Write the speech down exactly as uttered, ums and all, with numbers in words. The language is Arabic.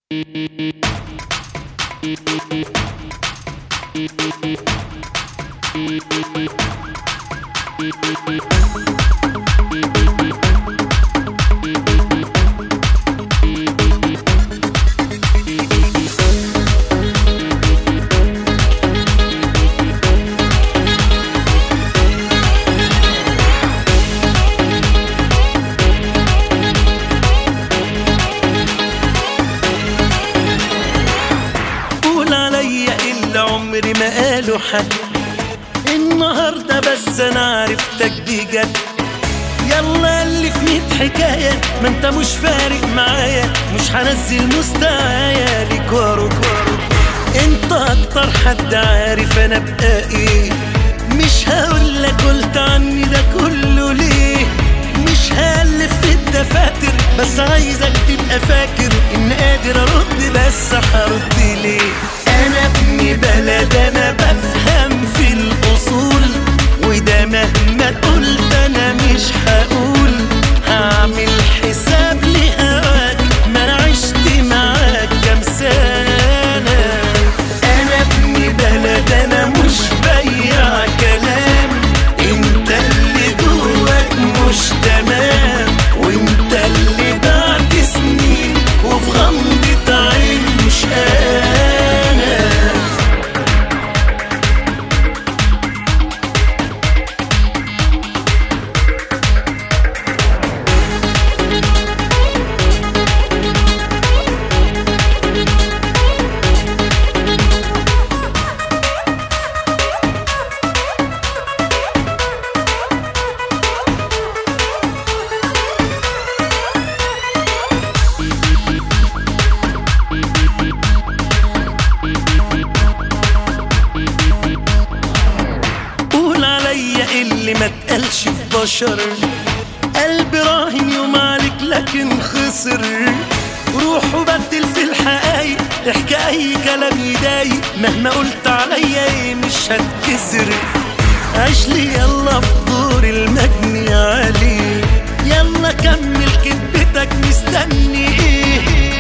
عمري ما قالوا حد النهاردة، بس انا عرفتك دي جد. يلا اللي في ميت حكاية، ما انت مش فارق معايا، مش هنزل مستوايا ليك وارو. انت اكتر حد عارف انا بقى ايه، مش هقولك قلت عني ده كله ليه. مش هالف في الدفاتر، بس عايزك تبقى فاكر ان قادر ارد، بس هرد ليه. انا ابن بلد، انا بفهم في الاصول، وده مهما قلت انا مش هقول. هعمل حساب لهواك، ما انا عشت معاك كام سنة. انا ابن بلد، انا مش بيع كلام. انت اللي جواك مش تمام، وانت اللي بعد سنين وفي غمضة عين مش انا. اللي ما تقلش في بشر، قلبي راهن يوم عليك لكن خسر. روح وبدل في الحقايق، احكي اي كلام يضايق، مهما قلت عليا ايه مش هتكسر. عيش لي يلا في دور المجني عليه، يلا كمل كدبتك، مستني ايه؟